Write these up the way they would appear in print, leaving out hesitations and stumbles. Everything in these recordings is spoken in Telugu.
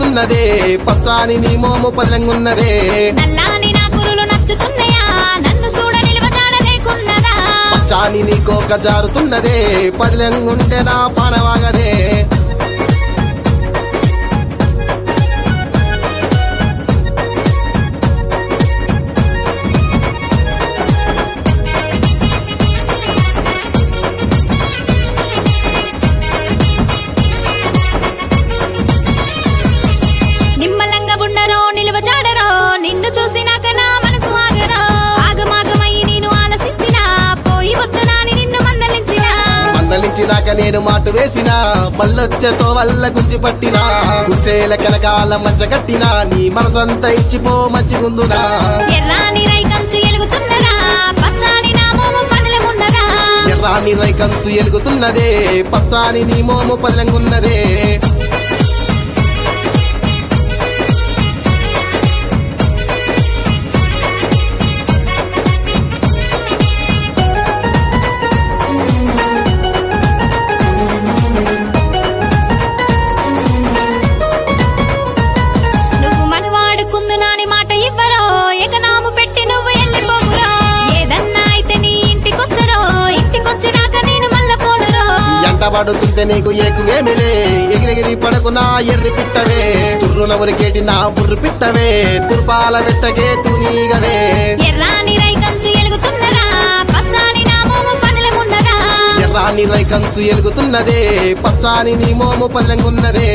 ఎలుగుతున్నదే పచ్చాని నీ మోము పదిలంగున్నదే నల్లాని నా కురులు నచ్చుతున్నాయా నన్ను చూడ నిలువ జాడలేకున్నదా పచ్చాని నీ కోక జారుతున్నదే పదిలంగుంటే నా పానవాగదే నిమ్మలంగా ఉండరో నిలువ జాడరో నిన్ను చూసినాక నా మనసు ఆగరో ఆగమాగమై నేను ఆలసించినా పోయి వద్దునాని నిన్ను మందలించినాక నేను మాటు వేసినా మల్లొచ్చతో వల్ల గుంజి పట్టినా కుసేల కనకాల మంచ కట్టినా నీ మనసంతా ఇచ్చిపో మంచిగుందునా ఎర్రాని రై కంచు ఎలుగుతున్నరా పచ్చాని నా మోము పదిలమున్నదా ఎర్రాని రై కంచు ఎలుగుతున్నదే పచ్చాని నీ మోము పదిలంగున్నదే నువ్వు మనవాడుకుందు నాని మాట ఇవ్వరో ఎకనాము పెట్టి నువ్వు వెళ్ళిపోవురో ఏదన్నా అయితే నీ ఇంటికొస్తరో ఇంటికొచ్చినాక నేను మళ్ళా పోనురో ఎంట పడుతుంటే నీకు ఏకువేమిలే ఎగిరెగిరి పడకు నా ఎర్రి పిట్టవే తుర్రున ఉరికేటి నా బుర్రు పిట్టవే తుర్పాల పెట్టగే తునీగవే ఎర్రాని రై కంచు ఎలుగుతున్నరా పచ్చాని నా మోము పదిలమున్నదా ఎర్రాని రై కంచు ఎలుగుతున్నదే పచ్చాని నీ మోము పదిలంగున్నదే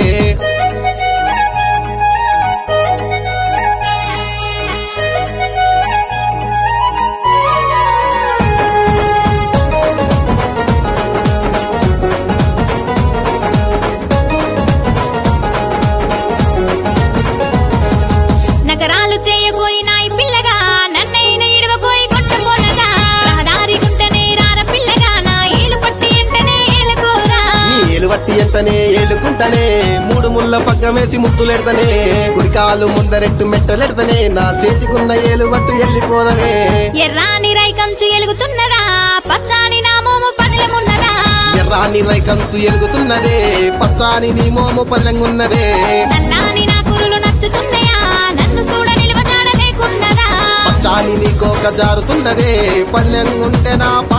నగరాలు చేయబోయి నాయి పిల్లగా నన్నైన ఇడవబోయి కొట్టబోనగా రహదారి గుంటనే రార పిల్లగా నా ఏలు పట్టి ఎంటనే ఏలుకోరా నీ ఏలు వట్టి ఎంతనే ఏలుకుంటనే మూడు ముళ్ళ పగ్గమేసి ముద్దులెడతనే కురికాలు ముందరెట్టు మెట్టలెడతనే నా చేతికున్న ఏలు వట్టు ఎల్లిపోదనే ఎర్రాని రై కంచు ఎలుగుతున్నరా పచ్చాని నా మోము పదిలమున్నదా ఎర్రాని రై కంచు ఎలుగుతున్నదే పచ్చాని నీ మోము పదిలంగున్నదే నల్లాని నా కురులు నచ్చుతున్నాయా నన్ను చూడ నిలువ జాడలేకున్నదా పచ్చాని నీ కోక జారుతున్నదే పదిలంగుంటే నా